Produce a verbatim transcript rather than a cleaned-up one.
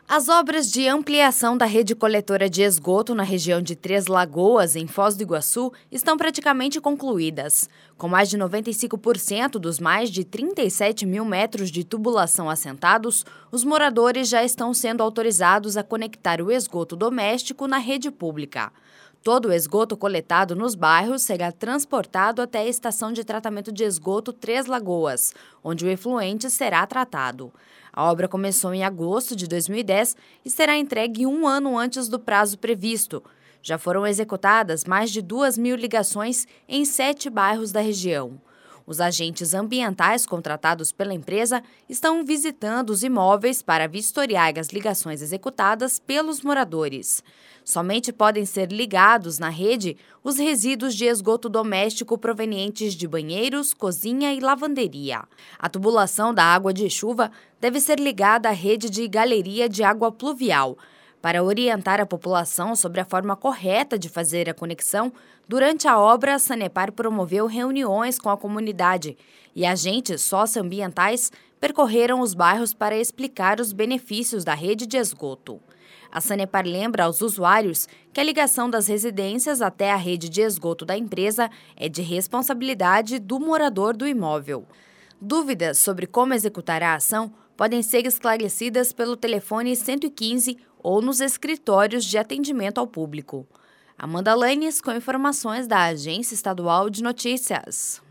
As obras de ampliação da rede coletora de esgoto na região de Três Lagoas, em Foz do Iguaçu, estão praticamente concluídas. Com mais de noventa e cinco por cento dos mais de trinta e sete mil metros de tubulação assentados, os moradores já estão sendo autorizados a conectar o esgoto doméstico na rede pública. Todo o esgoto coletado nos bairros será transportado até a estação de tratamento de esgoto Três Lagoas, onde o efluente será tratado. A obra começou em agosto de dois mil e dez e será entregue um ano antes do prazo previsto. Já foram executadas mais de duas mil ligações em sete bairros da região. Os agentes ambientais contratados pela empresa estão visitando os imóveis para vistoriar as ligações executadas pelos moradores. Somente podem ser ligados na rede os resíduos de esgoto doméstico provenientes de banheiros, cozinha e lavanderia. A tubulação da água de chuva deve ser ligada à rede de galeria de água pluvial. Para orientar a população sobre a forma correta de fazer a conexão, durante a obra, a Sanepar promoveu reuniões com a comunidade e agentes socioambientais percorreram os bairros para explicar os benefícios da rede de esgoto. A Sanepar lembra aos usuários que a ligação das residências até a rede de esgoto da empresa é de responsabilidade do morador do imóvel. Dúvidas sobre como executar a ação podem ser esclarecidas pelo telefone cento e quinze ou nos escritórios de atendimento ao público. Amanda Lanes com informações da Agência Estadual de Notícias.